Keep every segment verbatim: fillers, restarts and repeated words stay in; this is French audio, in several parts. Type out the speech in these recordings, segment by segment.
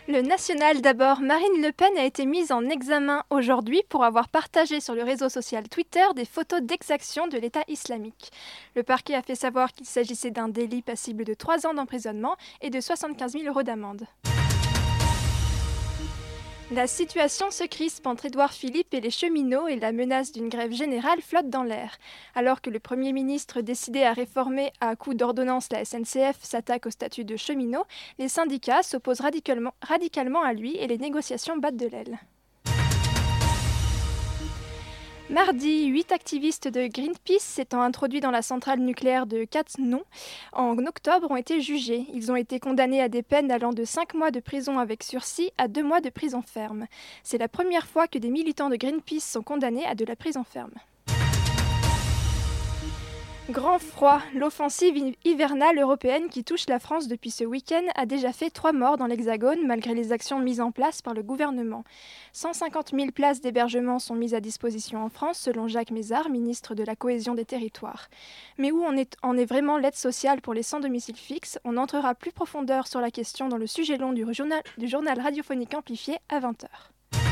Le national d'abord, Marine Le Pen a été mise en examen aujourd'hui pour avoir partagé sur le réseau social Twitter des photos d'exaction de l'État islamique. Le parquet a fait savoir qu'il s'agissait d'un délit passible de trois ans d'emprisonnement et de soixante-quinze mille euros d'amende. La situation se crispe entre Édouard Philippe et les cheminots et la menace d'une grève générale flotte dans l'air. Alors que le Premier ministre décidé à réformer à coup d'ordonnance la S N C F s'attaque au statut de cheminot, les syndicats s'opposent radicalement, radicalement à lui et les négociations battent de l'aile. Mardi, huit activistes de Greenpeace s'étant introduits dans la centrale nucléaire de Cattenom en octobre ont été jugés. Ils ont été condamnés à des peines allant de cinq mois de prison avec sursis à deux mois de prison ferme. C'est la première fois que des militants de Greenpeace sont condamnés à de la prison ferme. Grand froid, l'offensive hivernale européenne qui touche la France depuis ce week-end a déjà fait trois morts dans l'Hexagone malgré les actions mises en place par le gouvernement. cent cinquante mille places d'hébergement sont mises à disposition en France selon Jacques Mézard, ministre de la Cohésion des Territoires. Mais où en est, en est vraiment l'aide sociale pour les sans domicile fixe? On entrera plus profondeur sur la question dans le sujet long du journal, du journal radiophonique amplifié à vingt heures.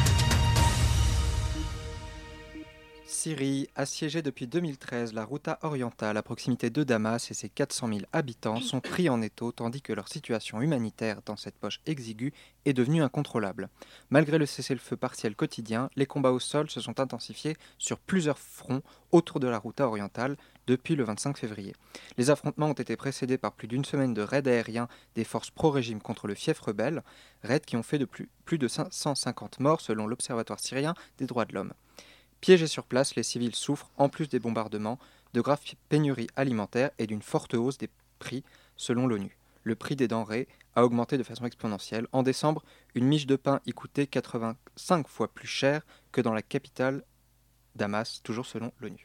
Syrie, assiégée depuis deux mille treize, la Ghouta orientale à proximité de Damas et ses quatre cent mille habitants sont pris en étau tandis que leur situation humanitaire dans cette poche exiguë est devenue incontrôlable. Malgré le cessez-le-feu partiel quotidien, les combats au sol se sont intensifiés sur plusieurs fronts autour de la Ghouta orientale depuis le vingt-cinq février. Les affrontements ont été précédés par plus d'une semaine de raids aériens des forces pro-régime contre le fief rebelle, raids qui ont fait de plus, plus de cinq cent cinquante morts selon l'Observatoire syrien des droits de l'homme. Piégés sur place, les civils souffrent, en plus des bombardements, de graves pénuries alimentaires et d'une forte hausse des prix, selon l'ONU. Le prix des denrées a augmenté de façon exponentielle. En décembre, une miche de pain y coûtait quatre-vingt-cinq fois plus cher que dans la capitale, Damas, toujours selon l'ONU.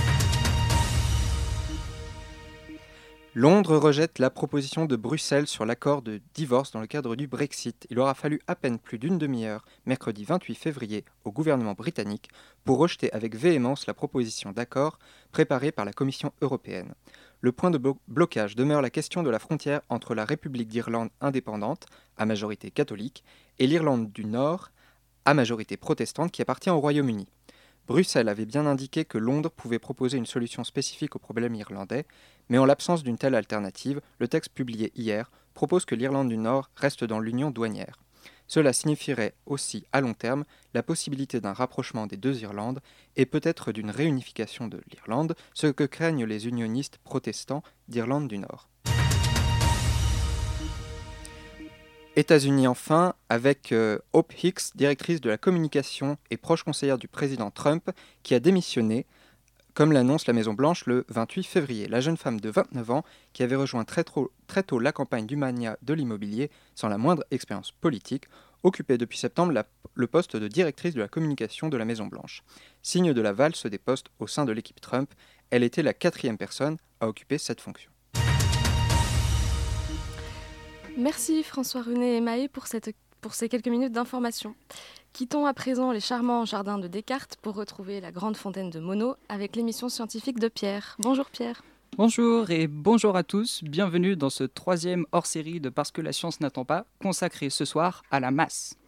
Londres rejette la proposition de Bruxelles sur l'accord de divorce dans le cadre du Brexit. Il aura fallu à peine plus d'une demi-heure, mercredi vingt-huit février, au gouvernement britannique pour rejeter avec véhémence la proposition d'accord préparée par la Commission européenne. Le point de blo- blocage demeure la question de la frontière entre la République d'Irlande indépendante, à majorité catholique, et l'Irlande du Nord, à majorité protestante, qui appartient au Royaume-Uni. Bruxelles avait bien indiqué que Londres pouvait proposer une solution spécifique au problème irlandais, mais en l'absence d'une telle alternative, le texte publié hier propose que l'Irlande du Nord reste dans l'union douanière. Cela signifierait aussi, à long terme, la possibilité d'un rapprochement des deux Irlandes et peut-être d'une réunification de l'Irlande, ce que craignent les unionistes protestants d'Irlande du Nord. États-Unis enfin, avec euh, Hope Hicks, directrice de la communication et proche conseillère du président Trump, qui a démissionné, comme l'annonce la Maison-Blanche le vingt-huit février. La jeune femme de vingt-neuf ans, qui avait rejoint très tôt, très tôt la campagne du mania de l'immobilier, sans la moindre expérience politique, occupait depuis septembre la, le poste de directrice de la communication de la Maison-Blanche. Signe de la valse des postes au sein de l'équipe Trump, elle était la quatrième personne à occuper cette fonction. Merci François René et Maë pour, cette, pour ces quelques minutes d'information. Quittons à présent les charmants jardins de Descartes pour retrouver la grande fontaine de Monod avec l'émission scientifique de Pierre. Bonjour Pierre. Bonjour et bonjour à tous, bienvenue dans ce troisième hors-série de Parce que la science n'attend pas, consacré ce soir à la masse.